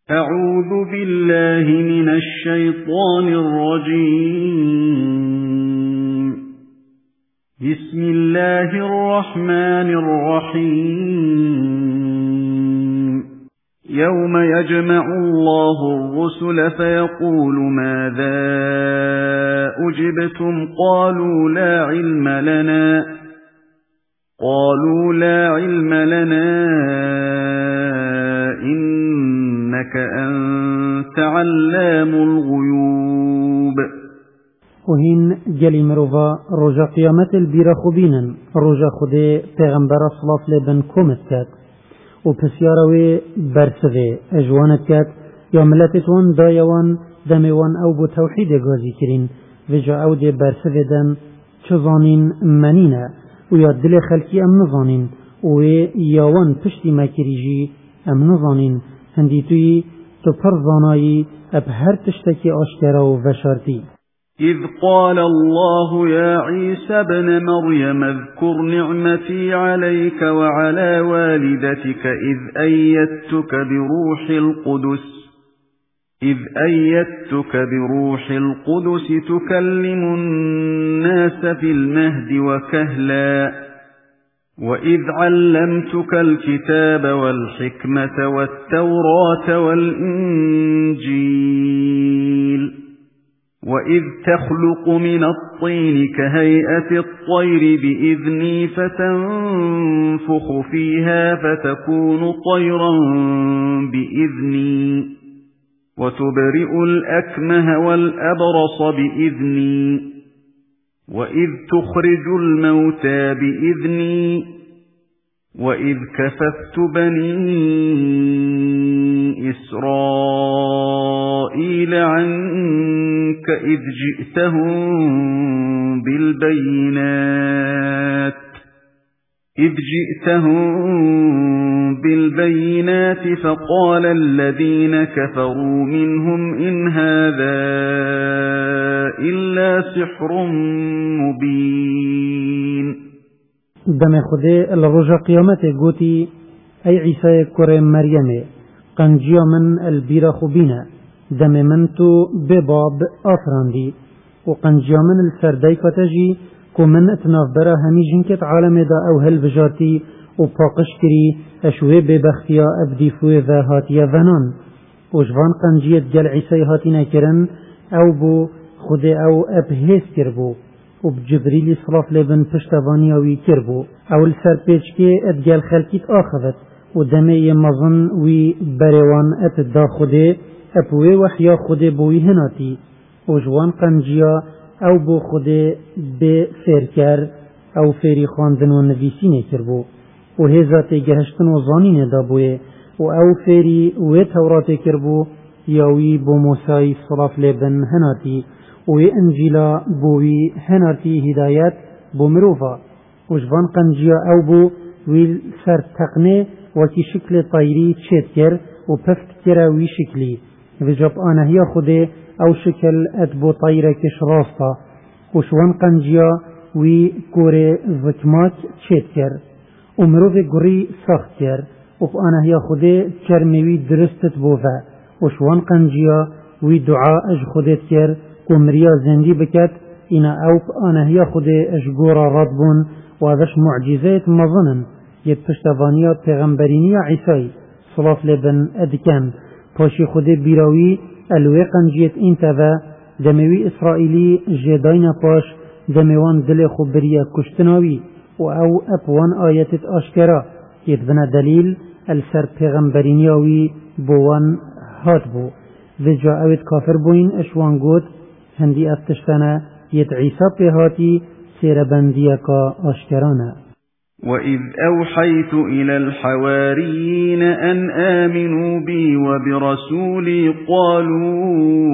أعوذ بالله من الشيطان الرجيم. بسم الله الرحمن الرحيم. يوم يجمع الله الرسل فيقول ماذا أجبتم قالوا لا علم لنا إنك أنت علام الغيوب. وهين جلي مروفا رجا قيامت البيرا خبينا رجا خده پیغمبر صلاة لبن كومت كات و پسیاروی برسوه اجوانت کات یا ملتتون دایوان دمیوان او بو توحید گازی کرین و جا او ده برسوه دن چزانین منینه و یا دل خلکی ام نزانین و یاوان پشتی مکریجی ام نزانین هندی توی تو پر زانایی اب هر تشتکی آشکرا و وشارتی. إذ قال الله يا عيسى ابن مريم اذكر نعمتي عليك وعلى والدتك إذ أيدتك بروح القدس تكلم الناس في المهد وكهلا وإذ علمتك الكتاب والحكمة والتوراة والإنجيل وإذ تخلق من الطين كهيئة الطير بإذني فتنفخ فيها فتكون طيرا بإذني وتبرئ الأكمه والأبرص بإذني وإذ تخرج الموتى بإذني وإذ كففت بني إسرائيل عنك إذ جئتهم بالبينات فقال الذين كفروا منهم إن هذا إلا سحر مبين. دم خده الرجا قيامت قوتي أي عيسى كريم مريم قنجيا من البيرا خبينة دم من تو بباب آفراندي وقنجيا من الفردي فتجي كو من اتناف برا همي جنكت عالم دا او هل بجارتي و پاقش كري اشوه ببختيا ابديفوه ذا هاتيا ونان وجوان قنجيت جل عيسى هاتينا كرن او بو خود او ابهيس كربو و بجبريل صلاة لبن پشتواني اوي كربو او السر پیچكي ادجال خلقيت آخذت و دمي يمظن وي بريوان اتدا خوده اپوه وحيا خوده بوي هناتي وجوان قنجيا او بو خوده به فیرکر او فیری خواندن و نویسینه کربو و هزات گهشتن و زانین دابوه و او فیری و تورات کربو یاوی بو موسای صلاف لبن هناتی و انجیلا بوی هناتی هدایت بو مروفا و جوان قنجیا او بو ویل سر تقنه وکی شکل طایری چید کر و پفت کراوی شکلی و جب آنهی خوده او شكل ادبو طيرة كش راستا وشوان قنجيا وي كوري زكمات تشيتكر ومروف قري ساختكر وبانا هي خده كرميوي درستت بوفا وشوان قنجيا وي دعاء اج خدتكر ومريا زندي بكت انا او بانا هي خده اج قورا رادبون وهذاش معجزات مظنن يتشتفانيا پیغمبرينيا عيساي صلاة لبن ادكام پاشي خده بيراوي الوی قنجیت این توا دموی اسرائیلی جداین پاش دموان دل خبریه کشتناوی و او اپوان آیتت آشکرا یدبنا دلیل السر پیغمبرینیاوی بوان هات بو و جا اوید کافر بوین اشوان گود هندی افتشتنه ید عیسا پیهاتی سیر بندیکا آشکرانه. وَإِذْ أَوْحَيْتُ إِلَى الْحَوَارِيِّينَ أَنْ آمِنُوا بِي وَبِرَسُولِي قَالُوا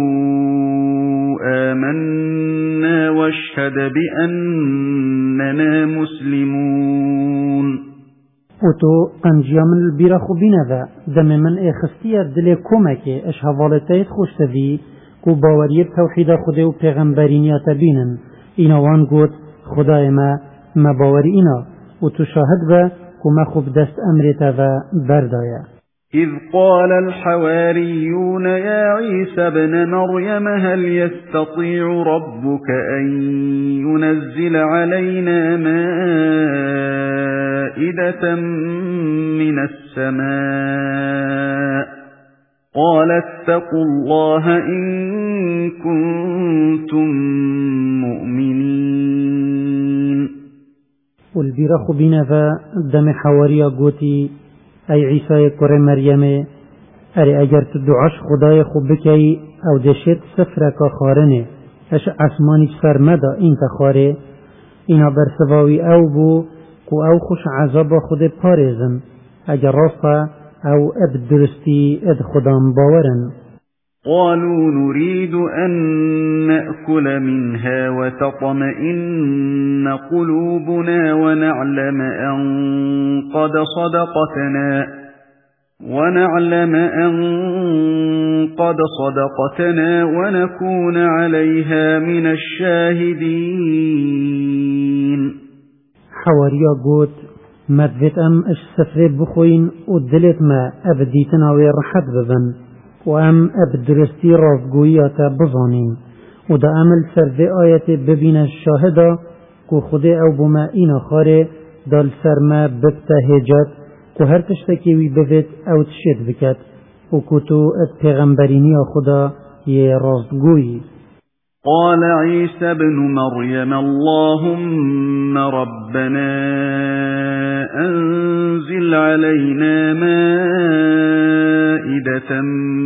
آمَنَّا وَاشْهَدْ بِأَنَّنَا مُسْلِمُونَ. وتو قنجيا من البيرا خبينة ذا دم من اخستيا دل كومكي اش هوالتايت خوشتوي كو باوريب توحيد خده و پیغمبرينيا تبينن اينا وان قوت خدای ما باوري اينا و تو شاهد و کما خوب دست امرتا و بردایا. إذ قال الحواريون يا عيسى ابن مريم هل يستطيع ربك أن ينزل علينا مائدة من السماء قال اتقوا الله إن كنتم مؤمنين. والبيرخ بينفا دم حواريا قوتي أي عيسى كر مريم أري أجر تدعش خداي خبكي أو دشت سفرك خارنه أش عسماني سر مدى إنت خاره إنا برسواوي أو بو كو أو خوش عذاب خود پارزن أجر راسا أو أبدرستي أد خدام باورن. قالوا نريد أن نأكل منها وتطمئن قلوبنا ونعلم أن قد صدقتنا ونكون عليها من الشاهدين. حواريا قوت مدفت أم اش سفر بخوين ودلت ما أبديتنا ويرحد ببن وأم أبدرستي رازقوياتا بظانين ودا أمل سرد آية ببين الشاهدة كو خده أو بما إنا خاره دال سرما ببتهجت كو هر تشتكيوي بفت أو تشد بكت وكو تو اتغمبريني خدا يرازقوي. قال عيسى ابن مريم اللهم ربنا أنزل علينا مائدة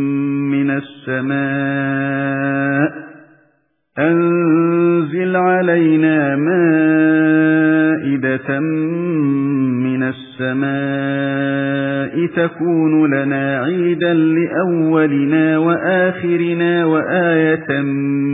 من السماء تكون لنا عيدا لأولنا وآخرنا وآية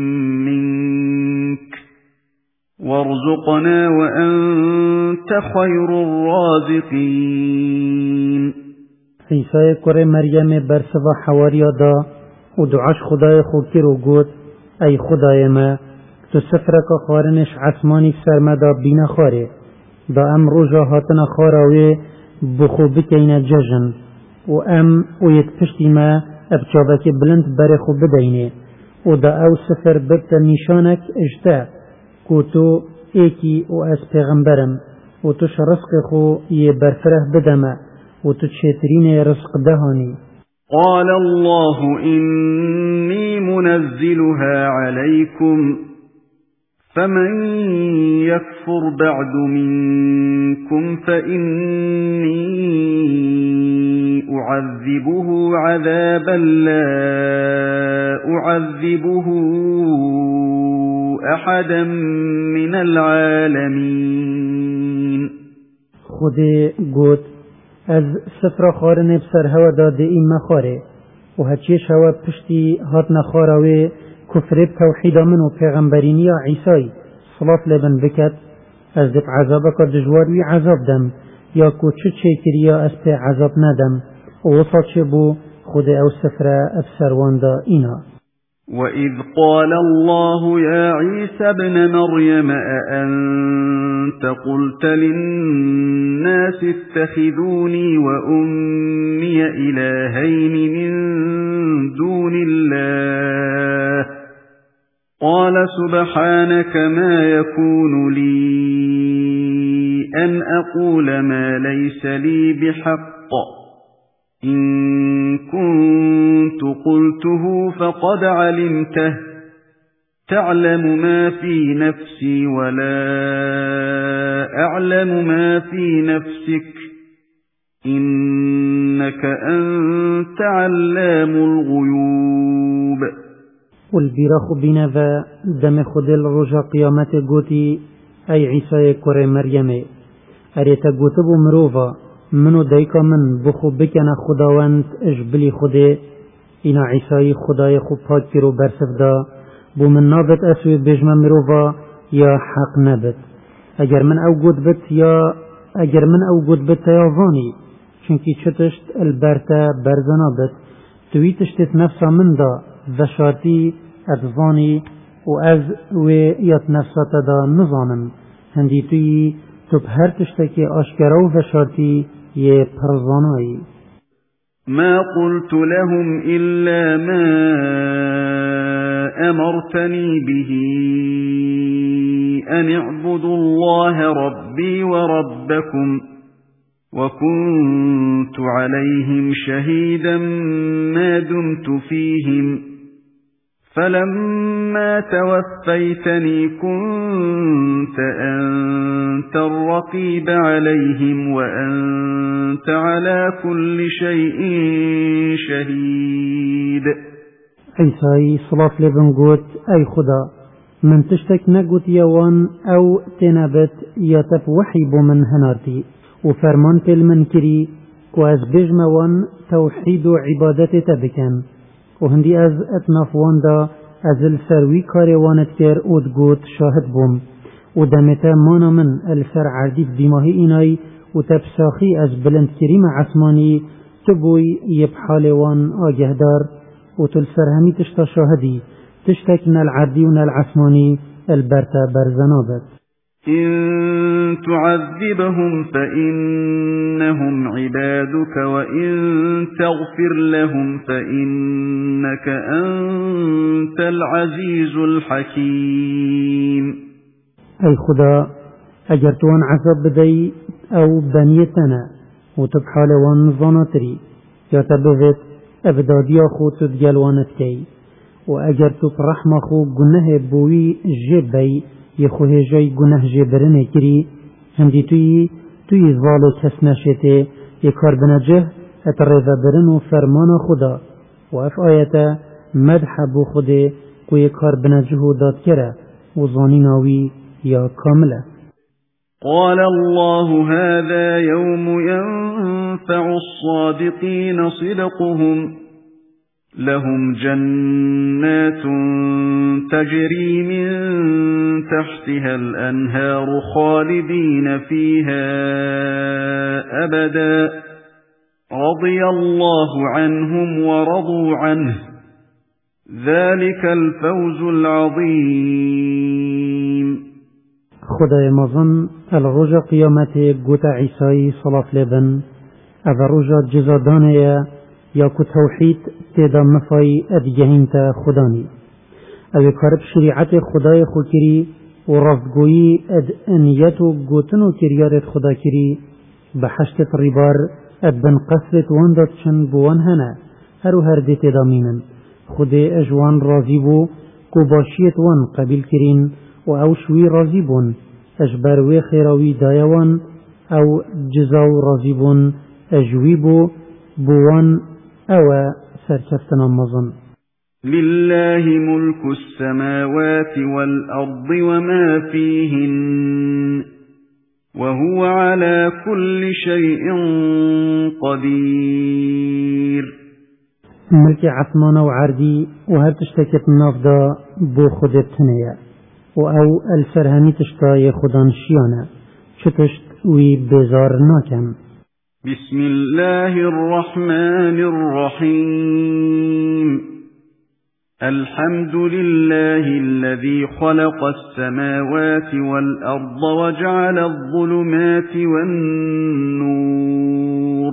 منك وارزقنا وأنت خير الرازقين. عيسى كره مريم برسوا حواريا دا ودعاش خدای خود کرو گوت ای خدای ما تو سفرک خارنش عثمانی سرمدا بین خاره دا ام روژا هاتنا خاراوی بخو بکین ججن و ام ویت پشتی ما ابچابک بلند برخو بدینه و دا او سفر ببت نشانک اجتا کو تو ایکی و از پیغمبرم و توش رزق خو یه برفره بدمه و تو چترین رزق دهانی. قال الله إني منزلها عليكم فمن يكفر بعد منكم فإني أعذبه عذابا لا أعذبه أحدا من العالمين. خودي قوت از سفر خارن بسر هوا داده این مخاره و هچیش هوا پشتی هات نخاروه کفر بتوحید من و پیغمبرینی عیسی صلاف لبن بکت از دب عذابک دجواروی عذاب دم یا کو چه کریا از پی عذاب ندم و وصل چه بو خود او سفر ابسر واندا اینا. وَإِذْ قَالَ اللَّهُ يَا عِيسَى ابْنَ مَرْيَمَ أَأَنْتَ قُلْتَ لِلنَّاسِ اتَّخِذُونِي وَأُمِّيَ إِلَٰهَيْنِ مِن دُونِ اللَّهِ قَالَ سُبْحَانَكَ مَا يَكُونُ لِي أَنْ أَقُولَ مَا لَيْسَ لِي بِحَقٍّ إن كنت قلته فقد علمته تعلم ما في نفسي ولا أعلم ما في نفسك إنك أنت علام الغيوب. والبيرخ بنفا دم خد الرجا قيامت قوتي أي عيسى كره مريم أريت قوتب مروفا منو دایکا من بخو بکنه خداوند اجبلی خوده اینا عیسای خدای خوب پاک کرو برسف دا بو من نابت اسوی بجمه مروفا یا حق نبت اگر من او گود بت یا وانی چونکی چتشت البرتا برزنا بت توی تشتت نفسا من دا وشارتی ادزانی و از وی یاد نفسات دا نظانم هندی توی تو هر تشتکی آشکرا و وشارتی یه پرزانایی. ما قلت لهم إلا ما أمرتني به أن اعبدوا الله ربي وربكم وكنت عليهم شهيدا ما دمت فيهم فلما توفيتني كنت أنت الرقيب عليهم وأنت على كل شيء شهيد. عيسى صلاة لبن قوت أي خدا من تشتك نقوت يوان أو تنبت يتب وحيب من هنارتي وفرمان المنكري كواز بجموان توحيد عبادة تبكن وهندي از اتنافوان دا از السروي كاروانت كر ودقوت شاهد بوم ودمتا مانا من السر عرديف ديماهي إناي وتبساخي از بلند كريم عثماني تبوي يبحالوان آجهدار وتلسر همي تشتا شاهدي تشتكنا العردي ون العثماني البرتا برزنابت. إن تعذبهم فإنهم عبادك وإن تغفر لهم فإنك أنت العزيز الحكيم. أي خدا أجرتوان عذاب بدي أو بنيتنا وتبحالوان ظناتري يتبذت أبداديا خو تدجلوانت كي وأجرتو برحمة خو قنه بوي جبي يخوه جاي گناه جبرنه كري هندي توي ظالو كس نشته يكار بنجه اترذا برنو فرمان خدا وف آية مدح بو خده كو يكار بنجه داد كره وظانيناوي يا كاملة. قال الله هذا يوم ينفع الصادقين صدقهم لهم جنات تجري من تحتها الأنهار خالدين فيها أبدا رضي الله عنهم ورضوا عنه ذلك الفوز العظيم. خدای مازن الرجا قیامت گوت عیسی صلاة لبن او رجا جزادانه یا کو توحید تیدا مفای ادگهین تا خدانی او کارب شریعت خدای خو کری و رفتگویی اد انیت و گوتن و کریارت خدا کری بحشت ریبار اد بن قصرت وانداد چن بوان هنه هرو هر دی تیدا مینن خودی اجوان راضی بو کو باشیت وان قبیل کرین و او شوی راضی بون اجبروی خیراوی دایوان او جزاو راضی بون اجوی بو بوان او سرچفتنا مظن. لله ملك السماوات والأرض وما فيهن وهو على كل شيء قدير. ملك عثمان وعردي وهل تشتكت نافدا بو خدتنيا او السرهني تشتاي خدان شيانا شتشت وي بزار ناكن. بسم الله الرحمن الرحيم. الحمد لله الذي خلق السماوات والأرض وجعل الظلمات والنور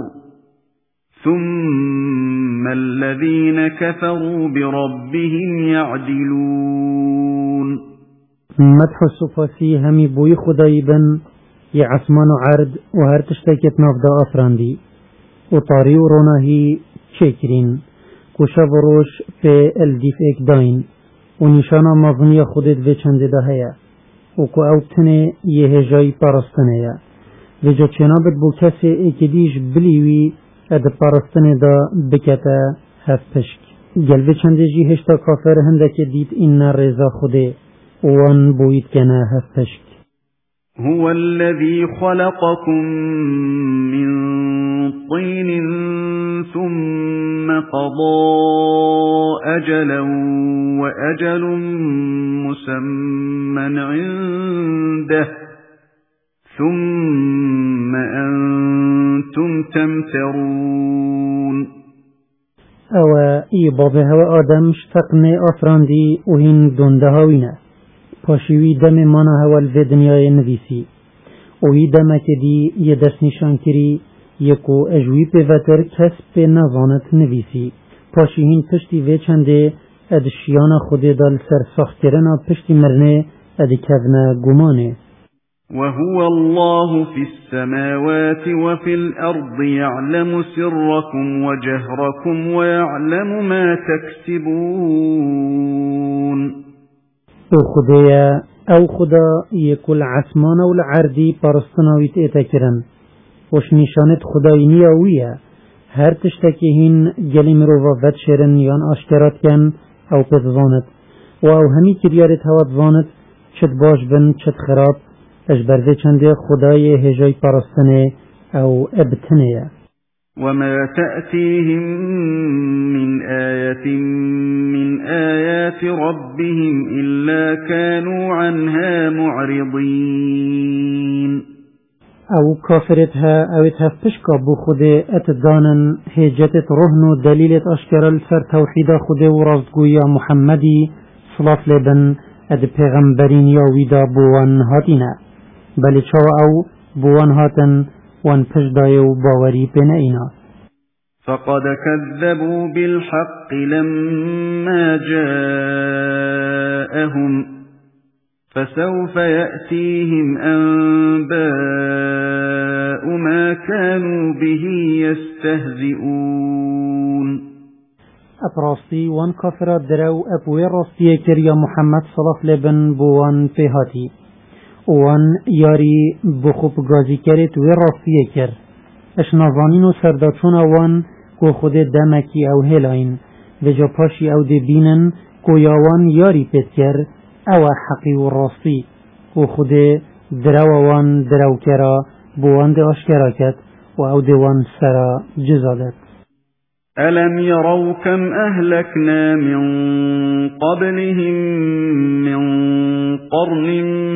ثم الذين كفروا بربهم يعدلون. مدح الصفاسي همي بوي خدايبن يا عثمان عرض وهر تشتكت نافدا أفراندي وطاري وروناهي شكرين كوشا وروش في الديف اكداين ونشانا مظنية خودت في چند دهيا وكو اوتنه يهجاي پارستنه وجا چنابت بو کسی اكديش بليوي اد پارستنه دا بكتا هفپشك گل في چند جي هشتا كافر هندك ديت إن رزا خوده وان بويت كنا هفپشك. هو الذي خلقكم من طين ثم قضى أجلا وأجل مسمى عنده ثم أنتم تمترون. او اي بابه و آدم شتقني افراندي وهين دندهاوينه پاشوی دم مانا هول في دنیای نویسی اوی دم که دی یه دست نشان کری یکو اجوی پیوتر کس پی نزانت نویسی پاشیهین پشتی وی چنده ادشیان خود دال سر سخت کرنا پشتی مرنه ادکفن گمانه وهو الله في السماوات وفي الأرض يعلم سركم وجهركم ويعلم ما تكسبون او خدا يكل عسمان والعردي پرستناويت اتكرن وش نشانت خدای نیاویه هر تشتکیهین گلی مروفا ود شرن یان آشکرات کن او پتزانت و او همی کریارت هوات زانت چت باش بن چت خراب اجبرده چنده خدای هجای پرستنه او ابتنه وما تأتيهم من آية من آيات ربهم إلا كانوا عنها معرضين او کافرتها او تفشکا بو خود اتدانن هجتت رهن دلیلت اشکرال سر توحید خود و رازگویا محمدی صلاف لبن اد پیغمبرین یا ویدا بوان هاتینا بلی چاو او بوان هاتن وان پشدای و باوری پین اینا فقد كذبوا بالحق لما جاءهم فسوف يأتيهم أنباء ما كانوا به يستهزئون أبراسي وان كفر درو أبوي راسي كريا محمد صلاف لبن بوان فيهاتي وان ياري بخوب غازي كريت وراسي كر اش نظانين سرداتون وان کو خود دمکی او هلاین و جا پاشی او دی بینن کو یاوان یاری پید کر او حقی و راستی کو خود درووان درو کرا بوان دی اشکرا کد و او دیوان سرا جزادت ألم يروا كم أهلكنا من قبلهم من قرن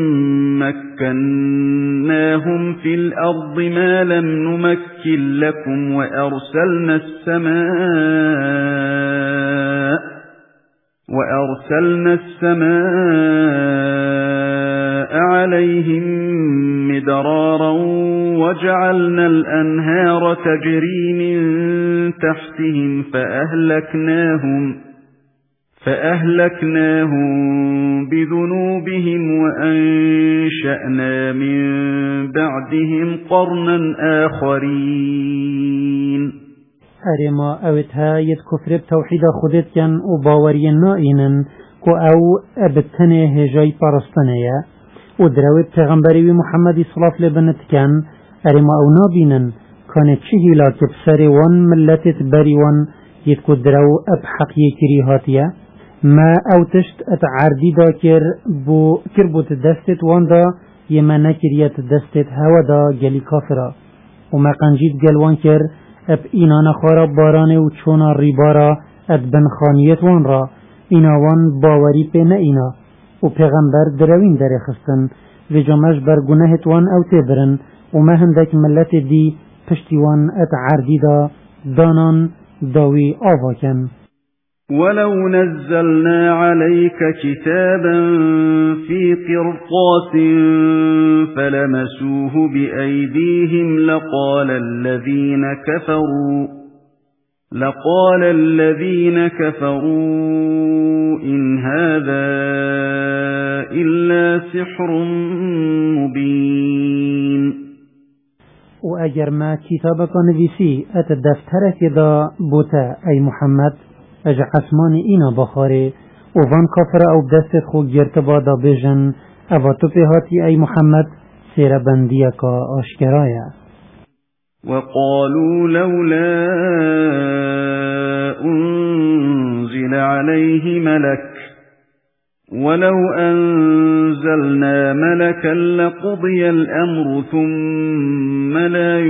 مكناهم في الأرض ما لم نمكن لكم وأرسلنا السماء عليهم مدرارا وجعلنا الأنهار تجري من تحتهم فأهلكناهم بذنوبهم وأنشأنا من بعدهم قرنا آخرين أرما أوتها يد كفر بتوحيد خودت كان وباوري نائنا كو أو أبتنه هجاي پرستنه ودروي پیغمبری محمد صلی الله علیه و كان أرما أو نابينا كانت شهلا كبسر وان ملتت بريوان يتكو درو أبحق يكريهاتيا ما او تشت اتعردي دا كربوت دستت وان دا يما نكريت دستت هوا دا جلي كافرا وما قنجيت جلوان كر اب اينا نخارا بارانه و چونا ريبارا اد بنخانيت وان را اينا وان باوري پي نا اينا و پیغمبر دروين در خستن و جامش برگنهت وان او تبرن وما هندك ملت دي پشتي وان اتعردي دا دانان داوي آواكن ولو نزلنا عليك كتابا في قرطاس فلمسوه بأيديهم لقال الذين كفروا إن هذا إلا سحر مبين وأجر ما كتابك نبيسي أتدفترك دا بوتا أي محمد اجا قسمانی اینا بخاره و وان کافر او دست خود گرت بادا بیجن او تو پیهاتی ای محمد سیر بندیکا آشکرایا وقالوا لولا انزل عليه ملك ولو انزلنا ملكا لقضي الامر ثم لا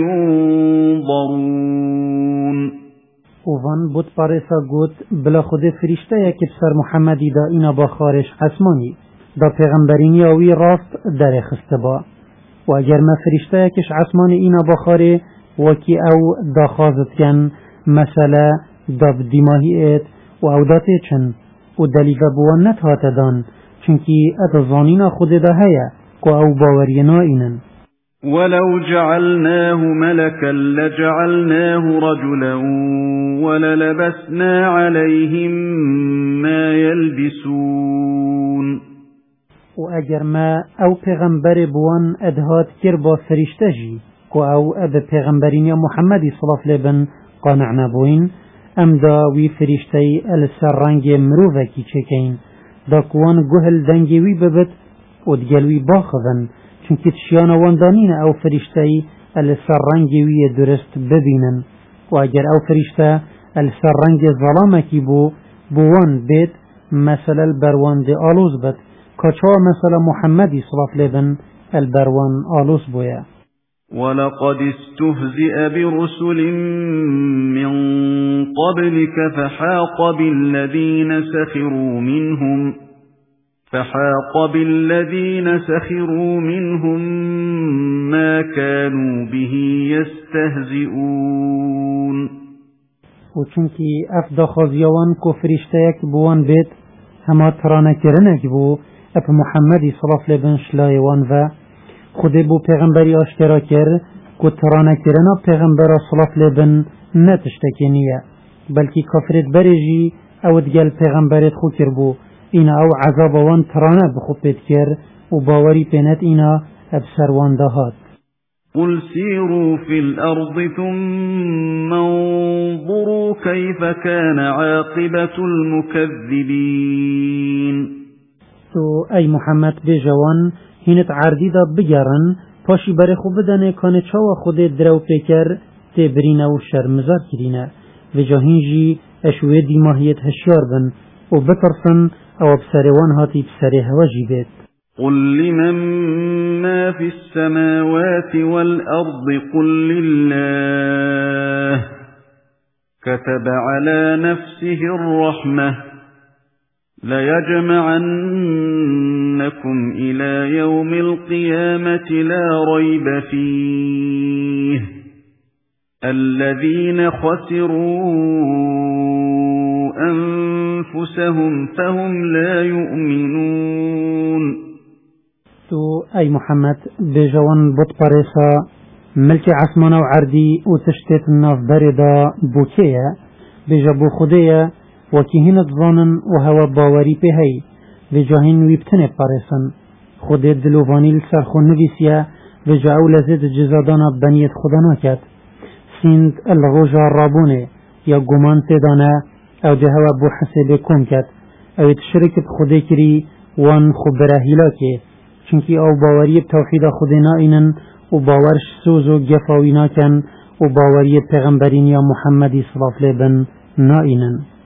ينظرون وان بود پارسا گوت بلا خود فرشته یکی بسر محمدی دا اینا با خارش اسمانی دا پیغمبرینی آوی راست در خسته با و اگر ما فرشته یکیش اسمانی اینا با خاره وکی او دا خازت کن مثلا دا بدیماهی ایت و او داته چن و دلیل بوان نتهات دان چونکی ات زانینا خود دا هیا که او باوری نائینن وَلَوْ جَعَلْنَاهُ مَلَكًا لَّجَعَلْنَاهُ رَجُلًا وَلَلَبَسْنَا عَلَيْهِم مَّا يَلْبِسُونَ. وأجر ما أو پیغمبر بوان أدهات كربا فرشتجي كو أو أب پیغمبرين يا محمد صلى الله عليه وسلم قانع نبوين أم دا وي فرشتي السرنج مروفكي چكين دا كوان جهل دنجي وي ببت ودقلوي باخذن چونكي تشيانا واندانين أو فرشتي السرنج وي درست ببينن وأجر أو فرشتا السرنج ظلامكي بوان بيت مثل البروان دي آلوز بت كچوا مثلا محمد صلى الله عليه وسلم البروان آلوس بويا. وَلَقَدِ اسْتُهْزِئَ بِرُسُلٍ مِّن قَبْلِكَ فَحَاقَ بِالَّذِينَ سَخِرُوا مِنْهُم مَّا كَانُوا بِهِ يَسْتَهْزِئُونَ. وچونكي أفدا خازيوان كفرشتيك بوان بيت هما ترانا كرنك بو اپ محمد صلى الله عليه وسلم شلايوان و خود بو پیغمبری آشکرا کر که ترانا کرنا پیغمبر صلى الله عليه وسلم نتشتكينية بلكي كفرت برجي او دگل پیغمبرت خو کر بو اینا او عذاب وان ترانا بخو پید کر و باوری پینت اینا ابسروان دهات. قل سيروا في الأرض ثم انظروا كيف كان عاقبة المكذبين. تو أي محمد بجوان هنت عردی دا بگرن پاشی بر خوب بدنه کانه چاو خود درو پیکر تبرین و شرمزار کرینه و جاهینجی اشوه دیماهیت هشیار بن و بترسن او بسروان هاتی بسره هواجی بید. قل لمن ما في السماوات والأرض قل لله كتب على نفسه الرحمة ليجمعنكم إلى يوم القيامة لا ريب فيه الذين خسروا أنفسهم فهم لا يؤمنون. تو أي محمد بجوان بط باريسا ملك عثمان وعردي وتشتت الناف بردا بوكيا بجابو خديا وكيهن الظانن وهو باوري بهي بجاهن ويبتنه باريسن خده دلوفاني لسرخون نويسيا بجاو لزد جزادانا بنيت خدانا كات سند الروجا رابونه يا قمان تدانا او جهوا بو حسب كون كات او تشرك بخده كري وان خبره هلاكي چونکی او باوری توحید خودنا اینن و باورش سوز و گفاوی ناکن و باوری پیغمبرین یا محمدی صلی الله علیه و سلم نا اینن.